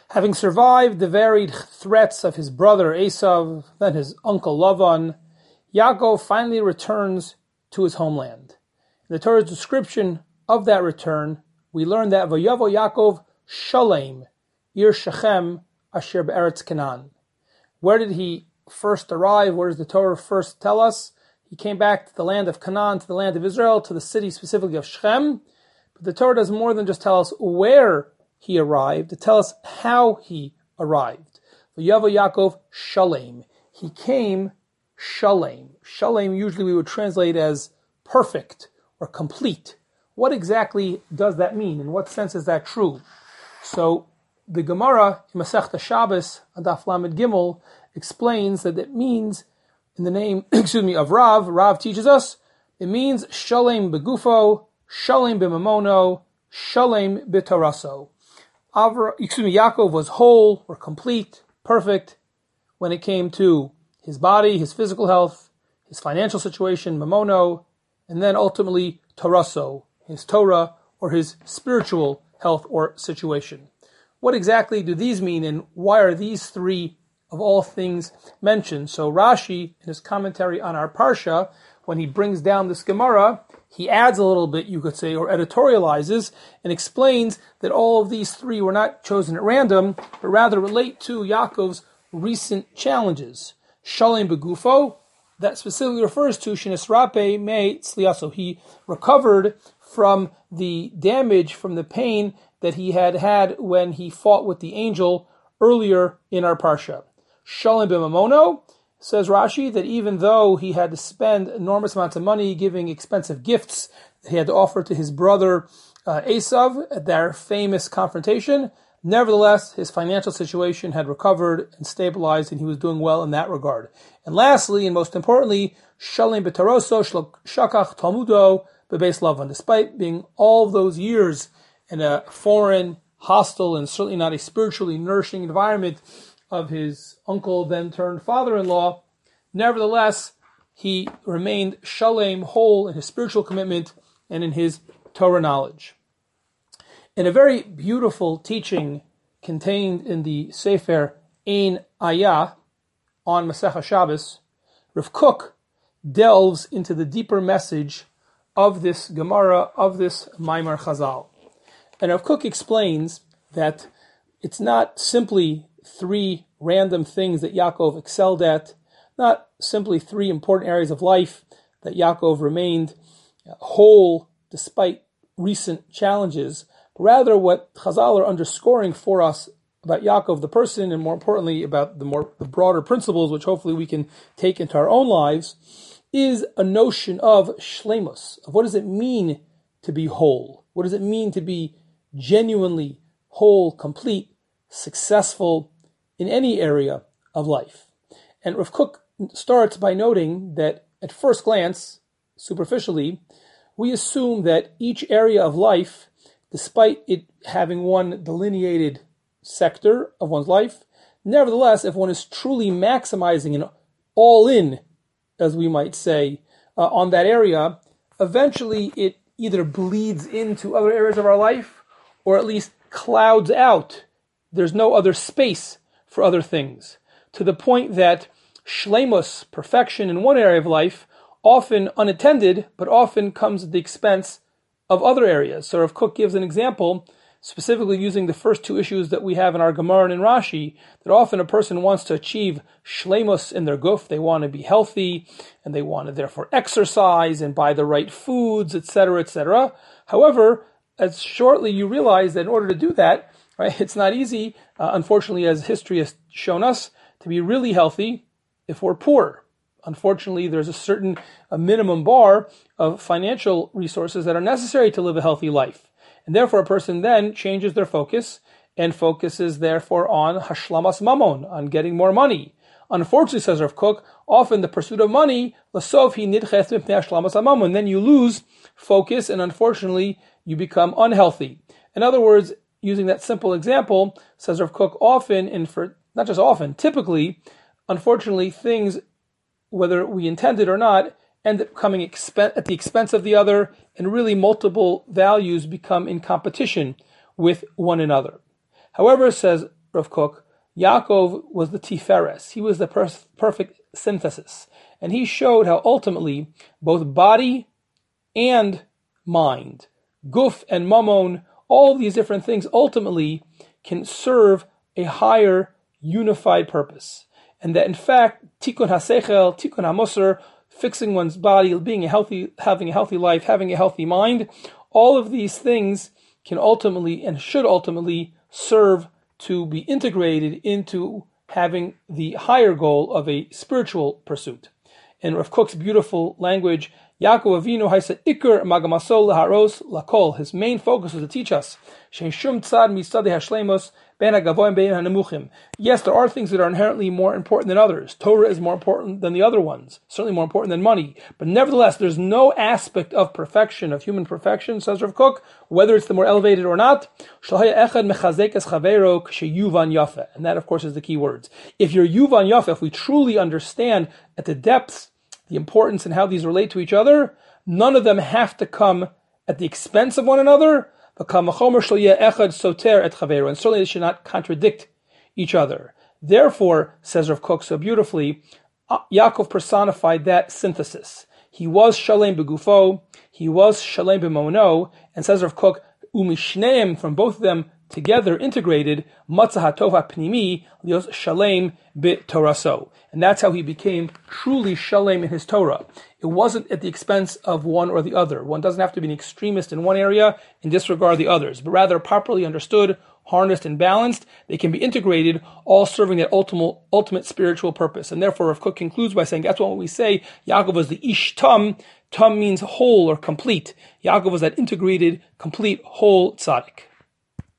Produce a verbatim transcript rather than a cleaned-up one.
Having survived the varied threats of his brother Esav, then his uncle Lavan, Yaakov finally returns to his homeland. In the Torah's description of that return, we learn that Vayavo Yaakov Shalem, Ir Shechem, Asher Be'eretz Canaan. Where did he first arrive? Where does the Torah first tell us? He came back to the land of Canaan, to the land of Israel, to the city specifically of Shechem. But the Torah does more than just tell us where he arrived, to tell us how he arrived. Vayavo Yaakov Shalem. He came Shalem. Shalem usually we would translate as perfect or complete. What exactly does that mean? In what sense is that true? So the Gemara in Masechta Shabbos, Daf Lamed Gimel, explains that it means, in the name, excuse me, of Rav, Rav teaches us, it means Shalem begufo, Shalem b'mamono, Shalem b'taraso. Avra, excuse me, Yaakov was whole or complete, perfect, when it came to his body, his physical health, his financial situation, mamono, and then ultimately taraso, his Torah, or his spiritual health or situation. What exactly do these mean, and why are these three of all things mentioned? So Rashi, in his commentary on our Parsha, when he brings down this Gemara, he adds a little bit, you could say, or editorializes, and explains that all of these three were not chosen at random, but rather relate to Yaakov's recent challenges. Shalem begufo, that specifically refers to Shinisrape me tzliaso. He recovered from the damage, from the pain that he had had when he fought with the angel earlier in our Parsha. Shalem b'mamono, says Rashi, that even though he had to spend enormous amounts of money giving expensive gifts that he had to offer to his brother uh, Esav at their famous confrontation, nevertheless, his financial situation had recovered and stabilized, and he was doing well in that regard. And lastly, and most importantly, Shalem b'taroso shakach talmudo bebeis Lavan. Despite being all of those years in a foreign, hostile, and certainly not a spiritually nourishing environment of his uncle, then turned father-in-law, nevertheless, he remained shalem, whole in his spiritual commitment and in his Torah knowledge. In a very beautiful teaching contained in the Sefer Ein Ayah on Masechah Shabbos, Rav Kook delves into the deeper message of this Gemara, of this Maimar Chazal. And Rav Kook explains that it's not simply three random things that Yaakov excelled at, not simply three important areas of life that Yaakov remained whole despite recent challenges, but rather what Chazal are underscoring for us about Yaakov the person, and more importantly about the more the broader principles which hopefully we can take into our own lives, is a notion of shleimus, of what does it mean to be whole? What does it mean to be genuinely whole, complete, successful in any area of life? And Rav Kook starts by noting that at first glance, superficially, we assume that each area of life, despite it having one delineated sector of one's life, nevertheless, if one is truly maximizing and all in, as we might say, uh, on that area, eventually it either bleeds into other areas of our life, or at least clouds out. There's no other space for other things, to the point that shleimus, perfection in one area of life, often unattended, but often comes at the expense of other areas. So Rav Kook gives an example, specifically using the first two issues that we have in our Gemara and in Rashi, that often a person wants to achieve shleimus in their guf, they want to be healthy, and they want to therefore exercise and buy the right foods, et cetera, et cetera. However, as shortly you realize that in order to do that, right, it's not easy, uh, unfortunately, as history has shown us, to be really healthy if we're poor. Unfortunately, there's a certain a minimum bar of financial resources that are necessary to live a healthy life. And therefore, a person then changes their focus and focuses, therefore, on hashlamas mamon, on getting more money. Unfortunately, says Rav Kook, often the pursuit of money, lasov hi nidches mipnei hashlamas mamon, then you lose focus and unfortunately, you become unhealthy. In other words, using that simple example, says Rav Kook, often, and for not just often, typically, unfortunately, things, whether we intend it or not, end up coming expen- at the expense of the other, and really multiple values become in competition with one another. However, says Rav Kook, Yaakov was the Tiferes. He was the per- perfect synthesis. And he showed how ultimately both body and mind, guf and mammon, all these different things ultimately can serve a higher unified purpose. And that in fact, tikkun hasechel, tikkun hamusar, fixing one's body, being a healthy, having a healthy life, having a healthy mind, all of these things can ultimately and should ultimately serve to be integrated into having the higher goal of a spiritual pursuit. In Rav Kook's beautiful language, Yaakov Avinu haisa ikar magamasol laharos lakol. His main focus was to teach us shein shum tzad mitzadei hashleimos ben hagavoim ben hanemuchim. Yes, there are things that are inherently more important than others. Torah is more important than the other ones, certainly more important than money. But nevertheless, there's no aspect of perfection, of human perfection, says Rav Kook, whether it's the more elevated or not. And that, of course, is the key words. If you're yuvan yafa, if we truly understand at the depths the importance and how these relate to each other, none of them have to come at the expense of one another. And certainly they should not contradict each other. Therefore, says Rav Kook so beautifully, Yaakov personified that synthesis. He was shalem begufo, he was shalem b'mono, and says Rav Kook, umishneim, from both of them together integrated, matzah hatov hapnimi lios shalem b'toraso. And that's how he became truly shalem in his Torah. It wasn't at the expense of one or the other. One doesn't have to be an extremist in one area and disregard the others, but rather properly understood, harnessed, and balanced, they can be integrated, all serving that ultimate, ultimate spiritual purpose. And therefore, Rav Kook concludes by saying, that's what we say, Yaakov was the ish tam. Tam means whole or complete. Yaakov was that integrated, complete, whole tzaddik.